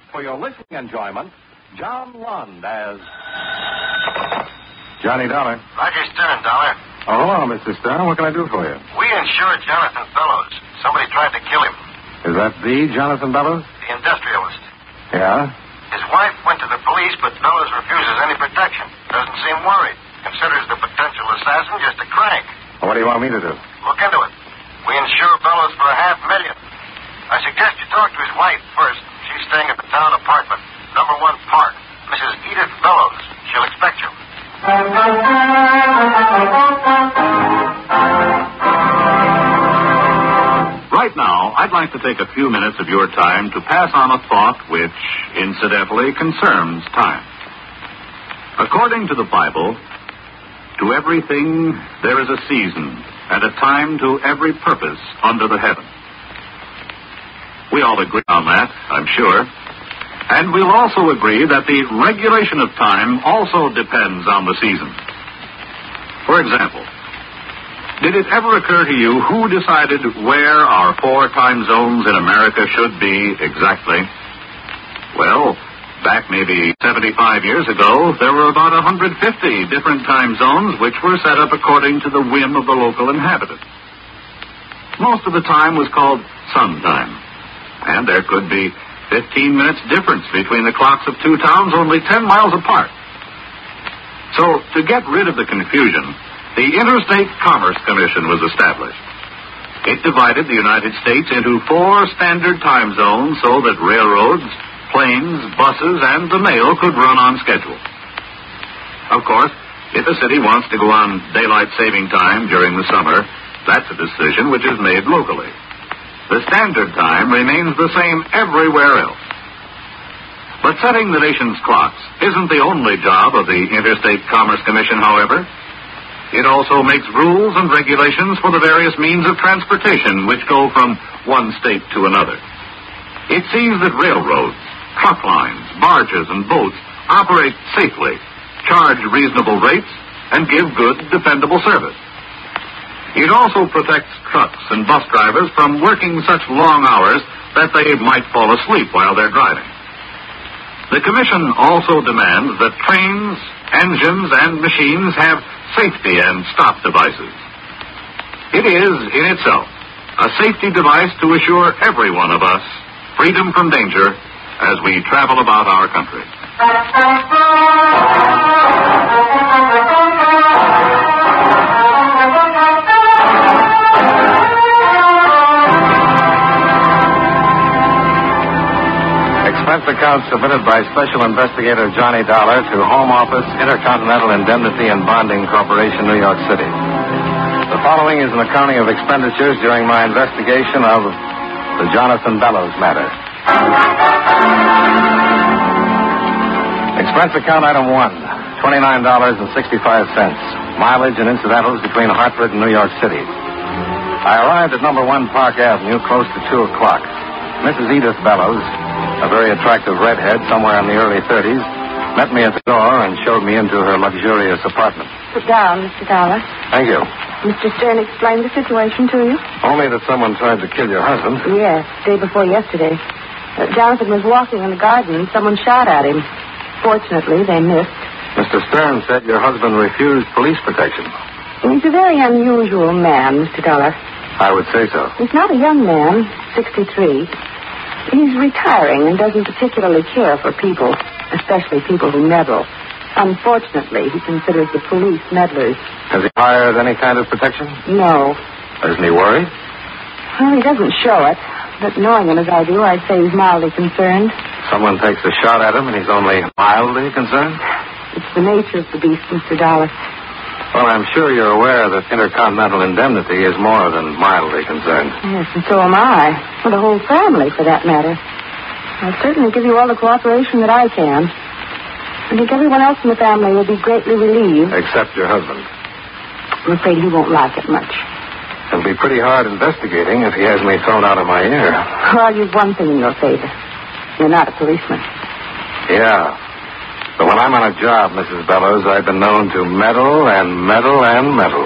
For your listening enjoyment, John Lund as Johnny Dollar. Roger Stern, Dollar. Oh, hello, Mr. Stern. What can I do for you? We insured Jonathan Bellows. Somebody tried to kill him. Is that the Jonathan Bellows? The industrialist. Yeah? His wife went to the police, but Bellows refuses any protection. Doesn't seem worried. Considers the potential assassin just a crank. Well, what do you want me to do? Look into it. We insure Bellows for $500,000. I suggest you talk to his wife first. She's staying at the town apartment, number 1 Park. Mrs. Edith Bellows. She'll expect you. Right now, I'd like to take a few minutes of your time to pass on a thought which, incidentally, concerns time. According to the Bible, to everything there is a season and a time to every purpose under the heaven. We all agree on that, I'm sure. And we'll also agree that the regulation of time also depends on the season. For example, did it ever occur to you who decided where our 4 time zones in America should be exactly? Well, back maybe 75 years ago, there were about 150 different time zones which were set up according to the whim of the local inhabitants. Most of the time was called sun time, and there could be 15 minutes difference between the clocks of 2 towns only 10 miles apart. So, to get rid of the confusion, the Interstate Commerce Commission was established. It divided the United States into 4 standard time zones so that railroads, planes, buses, and the mail could run on schedule. Of course, if a city wants to go on daylight saving time during the summer, that's a decision which is made locally. The standard time remains the same everywhere else. But setting the nation's clocks isn't the only job of the Interstate Commerce Commission, however. It also makes rules and regulations for the various means of transportation which go from one state to another. It sees that railroads, truck lines, barges, and boats operate safely, charge reasonable rates, and give good, dependable service. It also protects trucks and bus drivers from working such long hours that they might fall asleep while they're driving. The Commission also demands that trains, engines, and machines have safety and stop devices. It is, in itself, a safety device to assure every one of us freedom from danger as we travel about our country. Expense account submitted by Special Investigator Johnny Dollar to Home Office, Intercontinental Indemnity and Bonding Corporation, New York City. The following is an accounting of expenditures during my investigation of the Jonathan Bellows matter. Expense account item 1, $29.65. Mileage and incidentals between Hartford and New York City. I arrived at number 1 Park Avenue close to 2 o'clock. Mrs. Edith Bellows, a very attractive redhead somewhere in the early 30s, met me at the door and showed me into her luxurious apartment. Sit down, Mr. Dollar. Thank you. Mr. Stern explained the situation to you? Only that someone tried to kill your husband. Yes, day before yesterday. Jonathan was walking in the garden and someone shot at him. Fortunately, they missed. Mr. Stern said your husband refused police protection. He's a very unusual man, Mr. Dollar. I would say so. He's not a young man, 63. He's retiring and doesn't particularly care for people, especially people who meddle. Unfortunately, he considers the police meddlers. Has he hired any kind of protection? No. Isn't he worried? Well, he doesn't show it, but knowing him as I do, I'd say he's mildly concerned. Someone takes a shot at him and he's only mildly concerned? It's the nature of the beast, Mr. Dollar. Well, I'm sure you're aware that Intercontinental Indemnity is more than mildly concerned. Yes, and so am I. Well, the whole family, for that matter. I'll certainly give you all the cooperation that I can. I think everyone else in the family will be greatly relieved. Except your husband. I'm afraid he won't like it much. It'll be pretty hard investigating if he has me thrown out of my ear. Well, you've one thing in your favor. You're not a policeman. Yeah. But when I'm on a job, Mrs. Bellows, I've been known to meddle and meddle and meddle.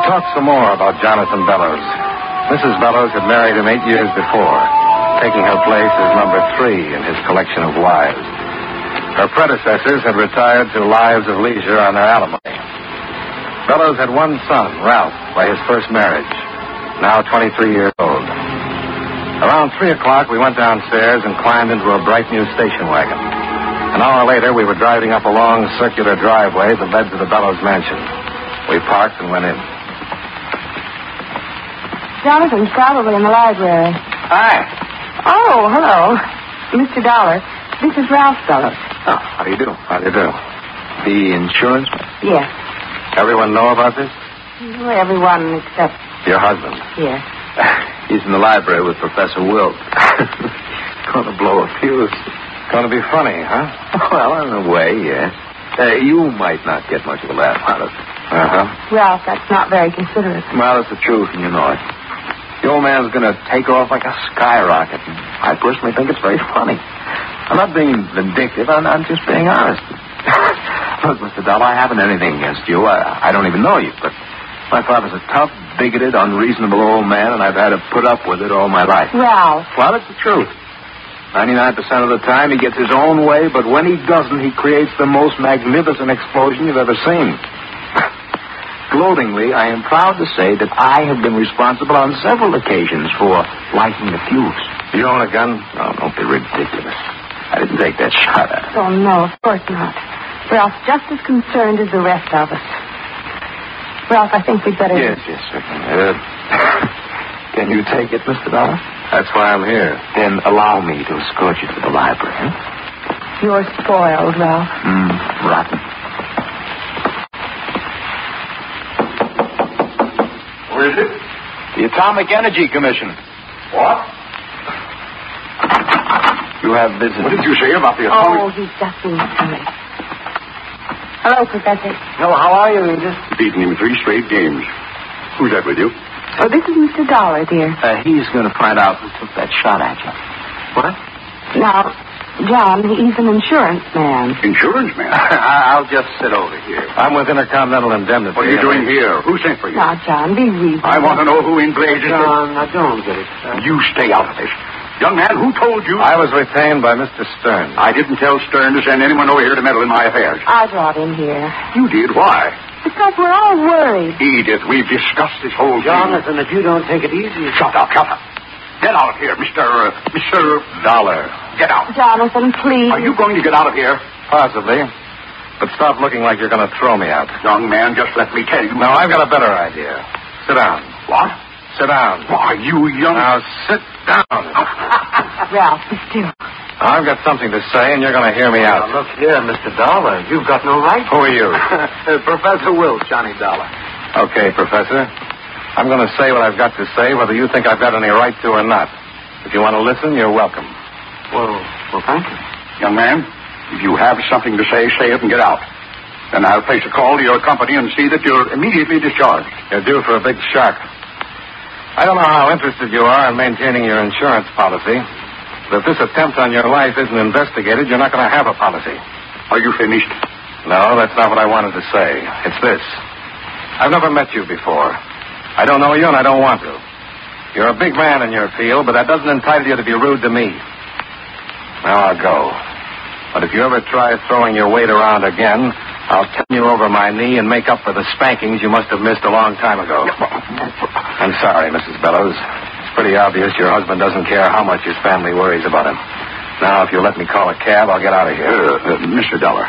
talked some more about Jonathan Bellows. Mrs. Bellows had married him 8 years before, taking her place as number 3 in his collection of wives. Her predecessors had retired to lives of leisure on their alimony. Bellows had one son, Ralph, by his first marriage, now 23 years old. Around 3 o'clock, we went downstairs and climbed into a bright new station wagon. An hour later, we were driving up a long circular driveway that led to the Bellows mansion. We parked and went in. Jonathan's probably in the library. Hi. Oh, hello. Mr. Dollar, this is Ralph Bellows. Oh, how do you do? How do you do? The insurance? Yes. Everyone know about this? Well, everyone except... Your husband? Yes. He's in the library with Professor Wilt. Gonna blow a fuse. Gonna be funny, huh? Well, in a way, yes. You might not get much of a laugh out of it. Uh-huh. Ralph, that's not very considerate. Well, it's the truth, and you know it. The old man's going to take off like a skyrocket. And I personally think it's very funny. I'm not being vindictive. I'm just being honest. Look, Mr. Dollar, I haven't anything against you. I don't even know you, but my father's a tough, bigoted, unreasonable old man, and I've had to put up with it all my life. Ralph. Well, it's the truth. 99% of the time, he gets his own way, but when he doesn't, he creates the most magnificent explosion you've ever seen. Gloatingly, I am proud to say that I have been responsible on several occasions for lighting the fuse. You own a gun? Oh, don't be ridiculous. I didn't take that shot at him. Oh, no, of course not. Ralph's just as concerned as the rest of us. Ralph, I think we'd better... Yes, certainly. Can you take it, Mr. Dollar? That's why I'm here. Then allow me to escort you to the library. Huh? You're spoiled, Ralph. Rotten. Who is it? The Atomic Energy Commission. What? You have visitors. What did you say about the atomic... Oh, he's just being silly. Hello, Professor. Hello, how are you, Edith? Beaten him 3 straight games. Who's that with you? Oh, this is Mr. Dollar, dear. He's going to find out who took that shot at you. What? Now, John, he's an insurance man. Insurance man? I'll just sit over here. I'm with Intercontinental Indemnity. What are you doing here? Who sent for you? Now, John, be reasonable. I want to know who in blazes... John, I don't get it. You stay out of this. Young man, who told you... I was retained by Mr. Stern. I didn't tell Stern to send anyone over here to meddle in my affairs. I brought him here. You did? Why? Because we're all worried. Edith, we've discussed this whole thing. Jonathan, if you don't take it easy... Shut up. Get out of here, Mr. Dollar. Get out. Jonathan, please. Are you going to get out of here? Possibly. But stop looking like you're going to throw me out. Young man, just let me tell you. No, I've got a better idea. Sit down. What? Sit down. Why, you young... Now, sit down. Ralph, be still. I've got something to say, and you're going to hear me out. Look here, Mr. Dollar. You've got no right. Who are you? Professor Wilt, Johnny Dollar. Okay, Professor. I'm going to say what I've got to say, whether you think I've got any right to or not. If you want to listen, you're welcome. Well, thank you. Young man, if you have something to say it and get out. Then I'll place a call to your company and see that you're immediately discharged. You're due for a big shock. I don't know how interested you are in maintaining your insurance policy, but if this attempt on your life isn't investigated, you're not going to have a policy. Are you finished? No, that's not what I wanted to say. It's this. I've never met you before. I don't know you, and I don't want to. You're a big man in your field, but that doesn't entitle you to be rude to me. Now I'll go. But if you ever try throwing your weight around again, I'll turn you over my knee and make up for the spankings you must have missed a long time ago. I'm sorry, Mrs. Bellows. It's pretty obvious your husband doesn't care how much his family worries about him. Now, if you'll let me call a cab, I'll get out of here. Mr. Dollar.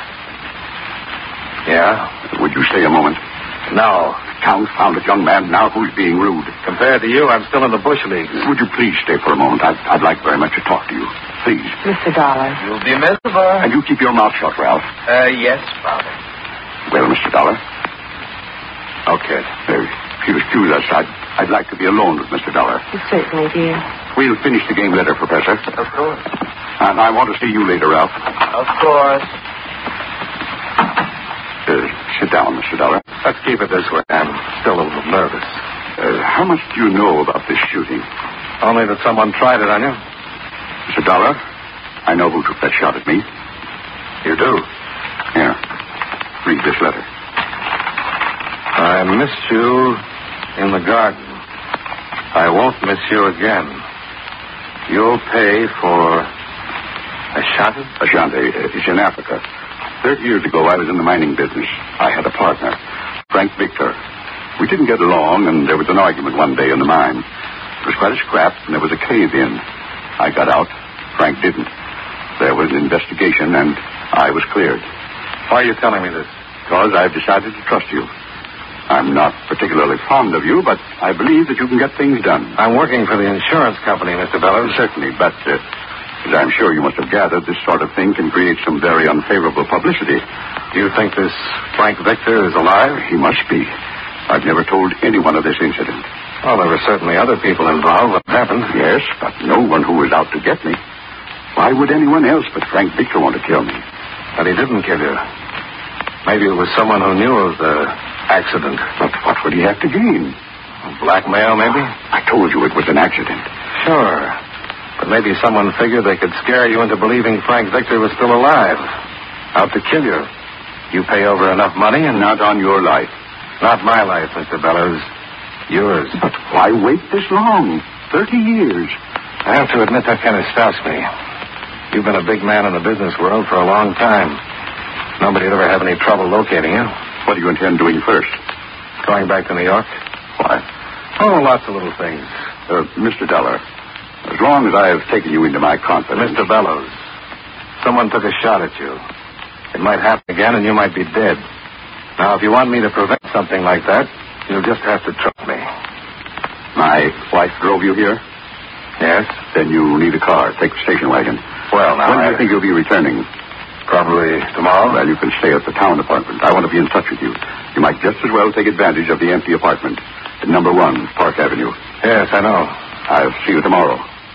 Yeah? Would you stay a moment? No. Confounded young man, now who's being rude? Compared to you, I'm still in the bush leagues. Would you please stay for a moment? I'd like very much to talk to you. Please. Mr. Dollar. You'll be missed, boy. And you keep your mouth shut, Ralph. Yes, Father. Well, Mr. Dollar. Okay. If you'll excuse us, I'd like to be alone with Mr. Dollar. Certainly, dear. We'll finish the game later, Professor. Of course. And I want to see you later, Ralph. Of course. Sit down, Mr. Dollar. Let's keep it this way. I'm still a little nervous. How much do you know about this shooting? Only that someone tried it on you. Mr. Dollar, I know who took that shot at me. You do? Here. Read this letter. I missed you In the garden. I won't miss you again. You'll pay for Ashanti? Ashanti. It's in Africa. 30 years ago, I was in the mining business. I had a partner, Frank Victor. We didn't get along, and there was an argument one day in the mine. It was quite a scrap, and there was a cave-in. I got out. Frank didn't. There was an investigation, and I was cleared. Why are you telling me this? Because I've decided to trust you. I'm not particularly fond of you, but I believe that you can get things done. I'm working for the insurance company, Mr. Bellows. Certainly, but as I'm sure you must have gathered, this sort of thing can create some very unfavorable publicity. Do you think this Frank Victor is alive? He must be. I've never told anyone of this incident. Well, there were certainly other people involved. What happened? Yes, but no one who was out to get me. Why would anyone else but Frank Victor want to kill me? But he didn't kill you. Maybe it was someone who knew of the accident. But what would he have to gain? Blackmail, maybe? I told you it was an accident. Sure. But maybe someone figured they could scare you into believing Frank Victor was still alive. Out to kill you. You pay over enough money and... Not on your life. Not my life, Mr. Bellows. Yours. But why wait this long? 30 years. I have to admit that kind of stops me. You've been a big man in the business world for a long time. Nobody'd ever have any trouble locating you. What do you intend doing first? Going back to New York? Why? Oh, lots of little things. Mr. Dollar, as long as I have taken you into my confidence... Mr. Bellows, someone took a shot at you. It might happen again and you might be dead. Now, if you want me to prevent something like that, you'll just have to trust me. My wife drove you here? Yes? Then you need a car. Take the station wagon. Well, now, when do you think you'll be returning? Probably tomorrow. Well, you can stay at the town apartment. I want to be in touch with you. You might just as well take advantage of the empty apartment at number 1, Park Avenue. Yes, I know. I'll see you tomorrow.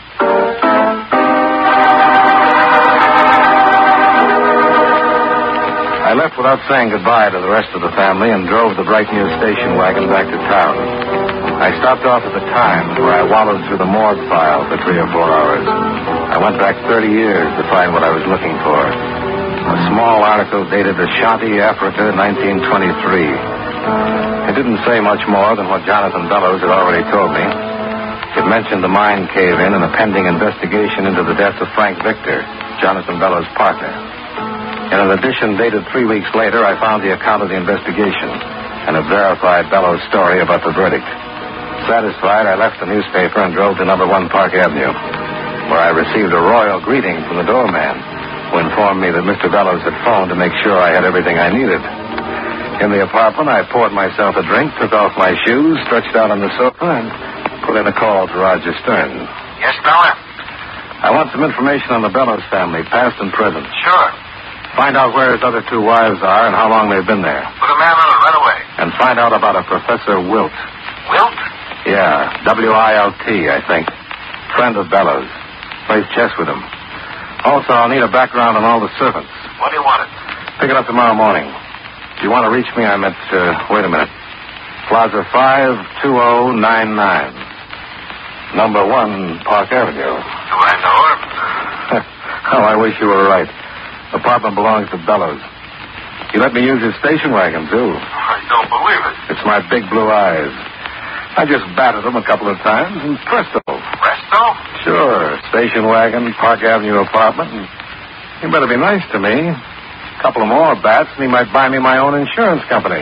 I left without saying goodbye to the rest of the family and drove the bright new station wagon back to town. I stopped off at the Times, where I wallowed through the morgue file for 3 or 4 hours. I went back 30 years to find what I was looking for. A small article dated Ashanti, Africa, 1923. It didn't say much more than what Jonathan Bellows had already told me. It mentioned the mine cave-in and a pending investigation into the death of Frank Victor, Jonathan Bellows' partner. In an edition dated 3 weeks later, I found the account of the investigation, and it verified Bellows' story about the verdict. Satisfied, I left the newspaper and drove to number 1 Park Avenue, where I received a royal greeting from the doorman, who informed me that Mr. Bellows had phoned to make sure I had everything I needed. In the apartment, I poured myself a drink, took off my shoes, stretched out on the sofa, and put in a call to Roger Stern. Yes, Dollar? I want some information on the Bellows family, past and present. Sure. Find out where his other 2 wives are and how long they've been there. Put a man on it right away. And find out about a Professor Wilt. Wilt? Yeah, Wilt, I think. Friend of Bellows. Plays chess with him. Also, I'll need a background on all the servants. What do you want it? Pick it up tomorrow morning. If you want to reach me, I'm at, wait a minute. Plaza 52099. Number 1 Park Avenue. Do I know her? Oh, I wish you were right. Apartment belongs to Bellows. He let me use his station wagon, too. I don't believe it. It's my big blue eyes. I just batted them a couple of times, and presto. Presto? Sure. Station wagon, Park Avenue apartment. And he better be nice to me. A couple of more bats, and he might buy me my own insurance company.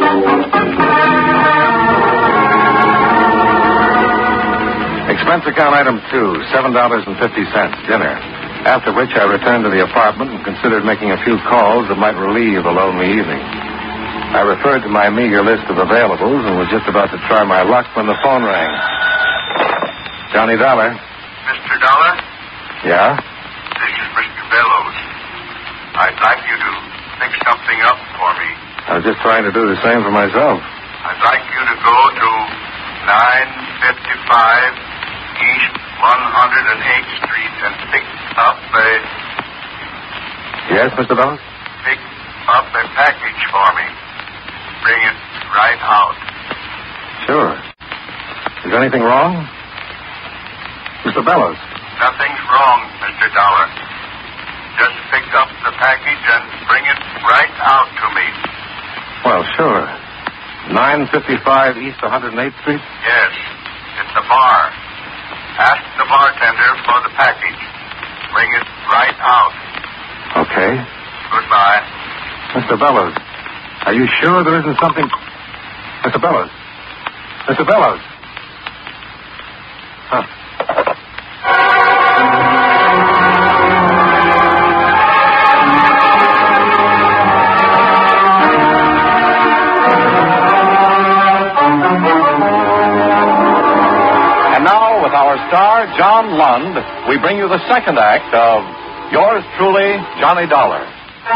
Expense account item 2, $7.50, dinner. After which I returned to the apartment and considered making a few calls that might relieve a lonely evening. I referred to my meager list of availables and was just about to try my luck when the phone rang. Johnny Dollar. Mr. Dollar? Yeah? This is Mr. Bellows. I'd like you to fix something up for me. I was just trying to do the same for myself. I'd like you to go to 955 East 108th Street and pick up a... Yes, Mr. Bellows? Pick up a package for me. Bring it right out. Sure. Is there anything wrong? Mr. Bellows? Nothing's wrong, Mr. Dollar. Just pick up the package and bring it right out to me. Well, sure. 955 East 108th Street? Yes. It's the bar. Ask the bartender for the package. Bring it right out. Okay. Goodbye. Mr. Bellows, are you sure there isn't something... Mr. Bellows. Mr. Bellows. Huh. And now, with our star, John Lund, we bring you the second act of Yours Truly, Johnny Dollar.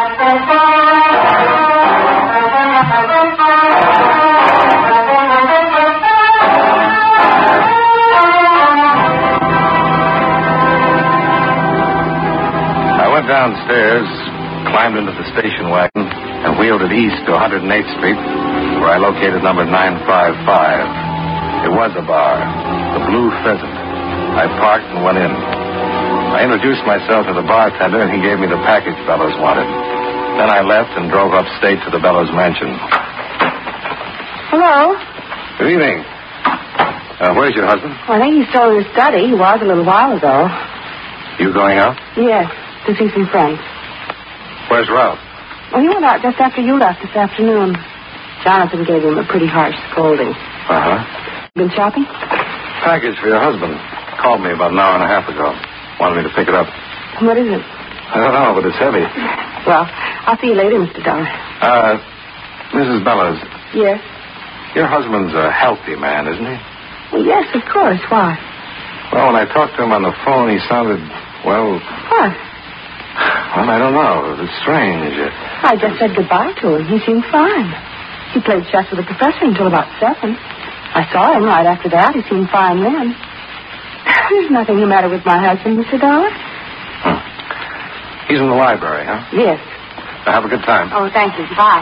I went downstairs, climbed into the station wagon, and wheeled it east to 108th Street, where I located number 955. It was a bar, the Blue Pheasant. I parked and went in. I introduced myself to the bartender, and he gave me the package Bellows wanted. Then I left and drove upstate to the Bellows mansion. Hello? Good evening. Where's your husband? Well, I think he's still in his study. He was a little while ago. You going out? Yes, to see some friends. Where's Ralph? Well, he went out just after you left this afternoon. Jonathan gave him a pretty harsh scolding. Uh-huh. Been shopping? Package for your husband. Called me about an hour and a half ago. Wanted me to pick it up. What is it? I don't know, but it's heavy. Well, I'll see you later, Mr. Dollar. Mrs. Bellows, Yes? your husband's a healthy man, isn't he? Well, yes, of course. Why? Well, when I talked to him on the phone, he sounded, well, What? I don't know. It was strange. I just said goodbye to him. He seemed fine. He played chess with the professor until about 7. I saw him right after that. He seemed fine then. There's nothing the matter with my husband, Mr. Dollar. He's in the library, huh? Yes. Now, have a good time. Oh, thank you. Bye.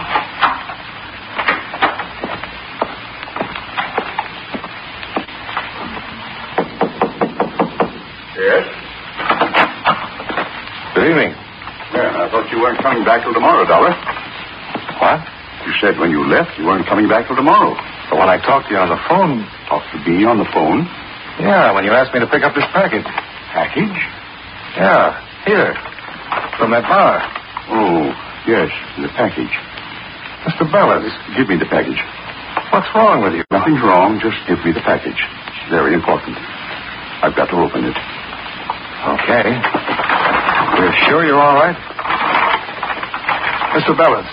Yes? Good evening. Yeah, I thought you weren't coming back till tomorrow, Dollar. What? You said when you left you weren't coming back till tomorrow. But when I talked to you on the phone... Talked to me on the phone? Yeah, when you asked me to pick up this package. Package? Yeah, here. From that bar. Oh, yes, the package. Mr. Bellows, Give me the package. what's wrong with you? Nothing's wrong, just give me the package. It's very important. I've got to open it. Okay. You're sure you're all right? Mr. Bellows.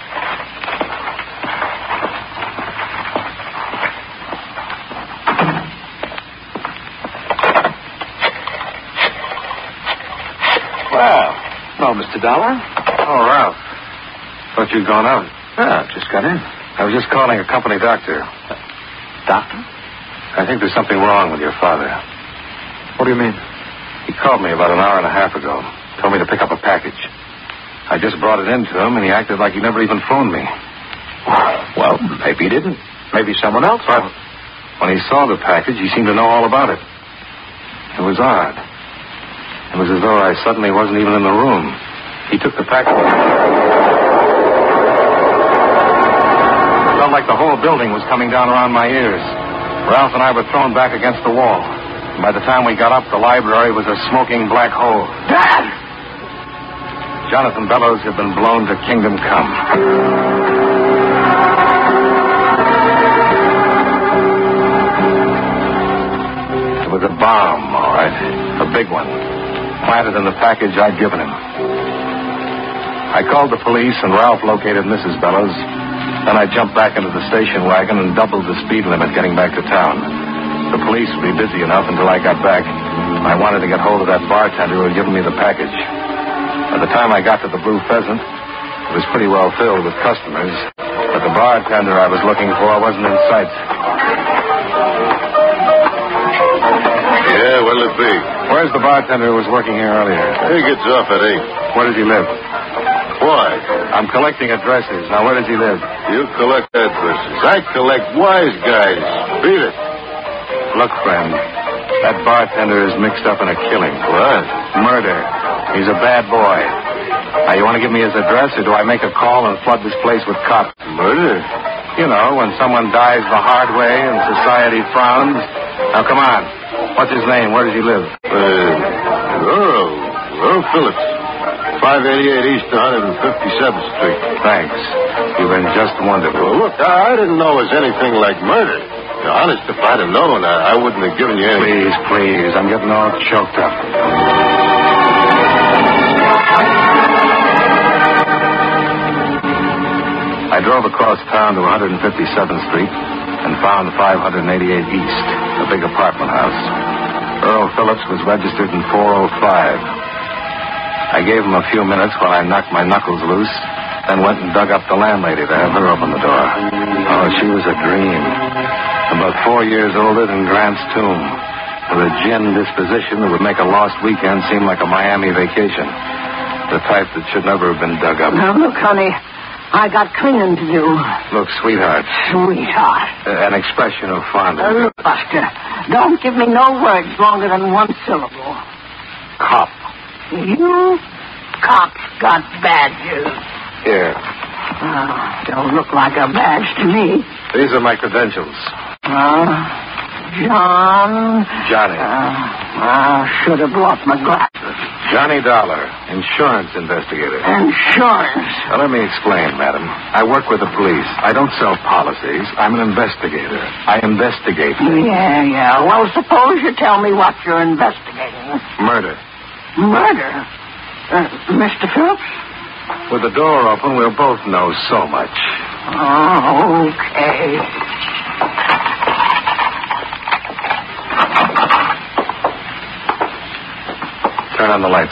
Well, hello, Mr. Dollar. Oh, Ralph. Thought you'd gone out. Yeah, just got in. I was just calling a company doctor. Doctor? I think there's something wrong with your father. What do you mean? He called me about an hour and a half ago. Told me to pick up a package. I just brought it in to him, and he acted like he never even phoned me. Well, maybe he didn't. Maybe someone else. But when he saw the package, he seemed to know all about it. It was odd. It was as though I suddenly wasn't even in the room. He took the package. It felt like the whole building was coming down around my ears. Ralph and I were thrown back against the wall. And by the time we got up, the library was a smoking black hole. Dad! Jonathan Bellows had been blown to kingdom come. It was a bomb, all right. A big one. Planted in the package I'd given him. I called the police, and Ralph located Mrs. Bellows. Then I jumped back into the station wagon and doubled the speed limit getting back to town. The police would be busy enough until I got back. I wanted to get hold of that bartender who had given me the package. By the time I got to the Blue Pheasant, it was pretty well filled with customers, but the bartender I was looking for wasn't in sight. Yeah, what'll it be? Where's the bartender who was working here earlier? He gets off at 8. Where does he live? Why? I'm collecting addresses. Now, where does he live? You collect addresses. I collect wise guys. Beat it. Look, friend, that bartender is mixed up in a killing. What? Murder. He's a bad boy. Now, you want to give me his address, or do I make a call and flood this place with cops? Murder? You know, when someone dies the hard way and society frowns. Now, come on. What's his name? Where does he live? Earl Phillips. 588 East 157th Street. Thanks. You've been just wonderful. Well, look, I didn't know it was anything like murder. Honest, if I'd have known, I wouldn't have given you any... Please. I'm getting all choked up. I drove across town to 157th Street and found 588 East, a big apartment house. Earl Phillips was registered in 405. I gave him a few minutes while I knocked my knuckles loose, then went and dug up the landlady to have her open the door. Oh, she was a dream. About 4 years older than Grant's tomb, with a gin disposition that would make a lost weekend seem like a Miami vacation. The type that should never have been dug up. Now, look, honey, I got cleaning to do. Look, sweetheart. Sweetheart. An expression of fondness. Look, Buster, don't give me no words longer than one syllable. Cop. You cops got badges. Here. Don't look like a badge to me. These are my credentials. John. Johnny. I should have brought my glasses. Johnny Dollar, insurance investigator. Insurance? Now, let me explain, madam. I work with the police. I don't sell policies. I'm an investigator. I investigate things. Yeah. Well, suppose you tell me what you're investigating. Murder. Murder? Mr. Phillips? With the door open, we'll both know so much. Oh, okay. Turn on the lights.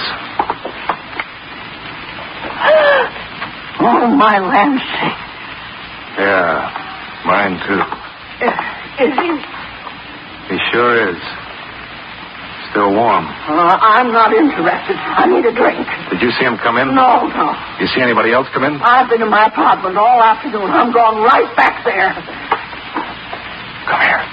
Oh, my landscape. Yeah, mine too. Is he? He sure is. Still warm. I'm not interested. I need a drink. Did you see him come in? No. You see anybody else come in? I've been in my apartment all afternoon. I'm going right back there. Come here.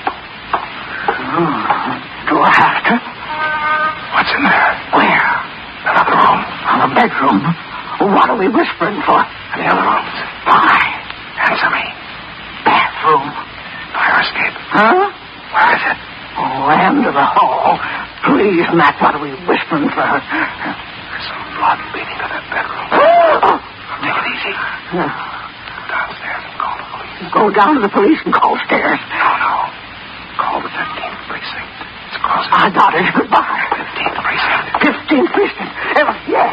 Do I have to? What's in there? Where? Another room. A bedroom. What are we whispering for? The other rooms. Why? Answer me. Bathroom. Fire escape. Huh? Where is it? Oh, end of the hall. Please, Matt, what are we whispering for? There's some blood leading to that bedroom. Take it easy. Go downstairs and call the police. Go down to the police and call stairs. No. Call the 15th precinct. It's across. I got it. Goodbye. 15th precinct. 15th precinct. Yes.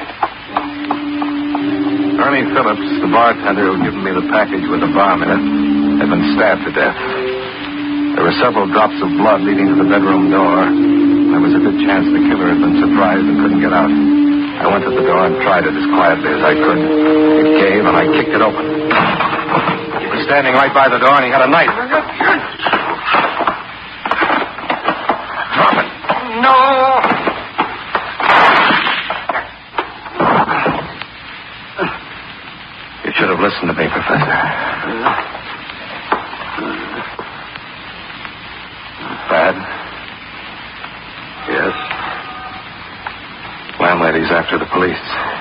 Ernie Phillips, the bartender who'd given me the package with the bomb in it, had been stabbed to death. There were several drops of blood leading to the bedroom door. There was a good chance the killer had been surprised and couldn't get out. I went to the door and tried it as quietly as I could. It gave, and I kicked it open. He was standing right by the door, and he had a knife. Drop it. No. You should have listened to me, Professor. Bad? Yes. Landlady's after the police.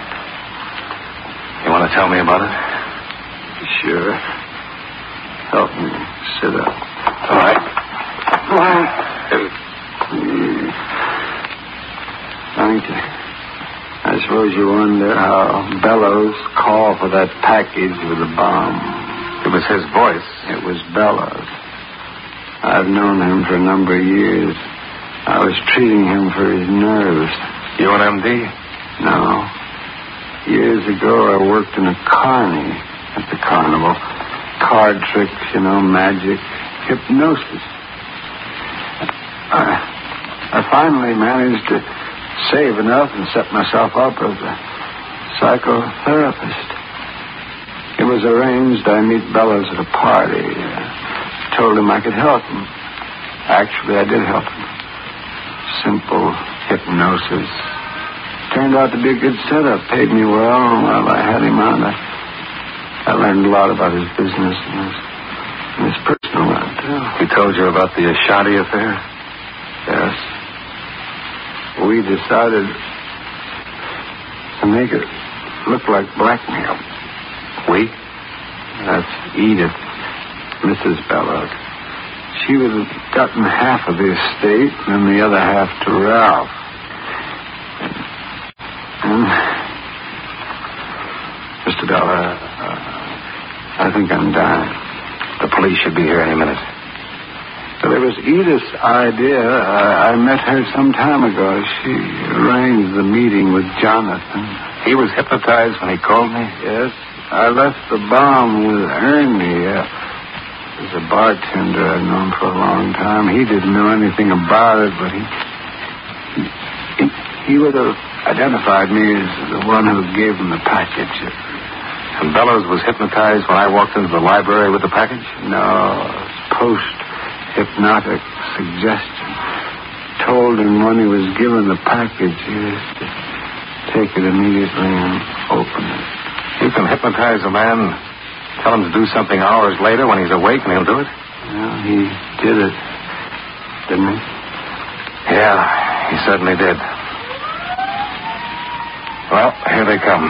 You want to tell me about it? Sure. Help me. Sit up. All right. I suppose you wonder how Bellows called for that package with the bomb. It was his voice. It was Bellows. I've known him for a number of years. I was treating him for his nerves. You an MD? No. Years ago, I worked in a carny at the carnival. Card tricks, magic, hypnosis. I finally managed to save enough and set myself up as a psychotherapist. It was arranged I meet Bellows at a party. Told him I could help him. Actually, I did help him. Simple hypnosis. Turned out to be a good setup. Paid me well, and while I had him on, I learned a lot about his business and his personal life, too. He told you about the Ashanti affair? Yes. We decided to make it look like blackmail. We? That's Edith. Mrs. Bellows. She would have gotten half of the estate and the other half to Ralph. And Mr. Dollar, I think I'm dying. The police should be here any minute. Well, it was Edith's idea. I met her some time ago. She arranged the meeting with Jonathan. He was hypnotized when he called me? Yes. I left the bomb with Ernie. He's a bartender I've known for a long time. He didn't know anything about it, but he would have identified me as the one who gave him the package. And Bellows was hypnotized when I walked into the library with the package? No, post-hypnotic suggestion. Told him when he was given the package, he was to take it immediately and open it. You can hypnotize a man, tell him to do something hours later when he's awake, and he'll do it? Well, he did it, didn't he? Yeah, he certainly did. Well, here they come.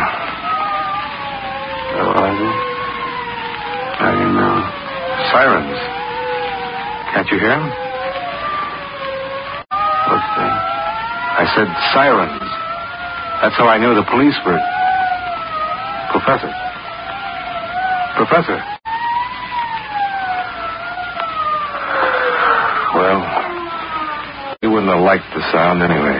Oh, are they? How do you know? Sirens. Can't you hear them? What's that? I said sirens. That's how I knew the police were... Professor. Well, he wouldn't have liked the sound anyway.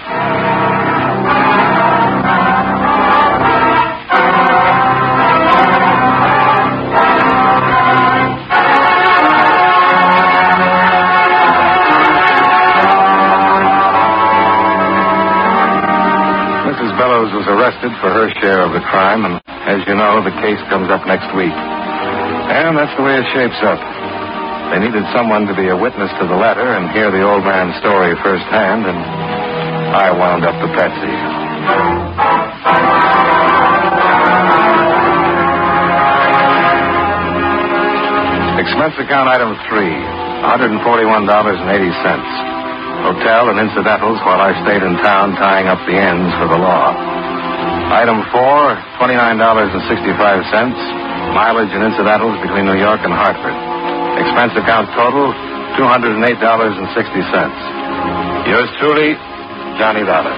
Mrs. Bellows was arrested for her share of the crime, and as you know, the case comes up next week. And that's the way it shapes up. They needed someone to be a witness to the letter and hear the old man's story firsthand, and I wound up the patsy. Expense account item 3, $141.80. Hotel and incidentals while I stayed in town tying up the ends for the law. Item 4, $29.65. Mileage and incidentals between New York and Hartford. Expense account total, $208.60. Yours truly, Johnny Dollar.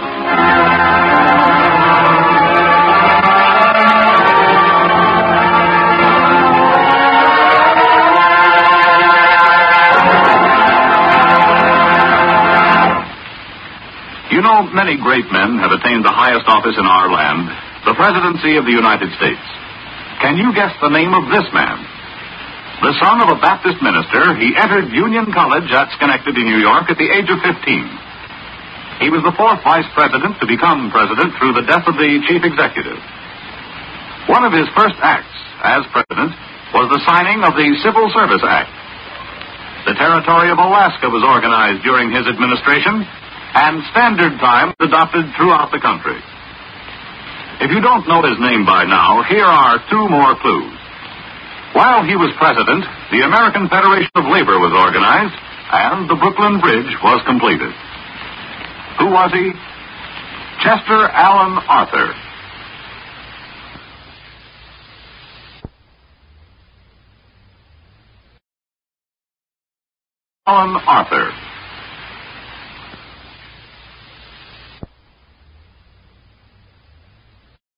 You know, many great men have attained the highest office in our land, the presidency of the United States. Can you guess the name of this man? The son of a Baptist minister, he entered Union College at Schenectady, New York at the age of 15. He was the fourth vice president to become president through the death of the chief executive. One of his first acts as president was the signing of the Civil Service Act. The territory of Alaska was organized during his administration, and standard time was adopted throughout the country. If you don't know his name by now, here are 2 more clues. While he was president, the American Federation of Labor was organized, and the Brooklyn Bridge was completed. Who was he? Chester Alan Arthur. Alan Arthur.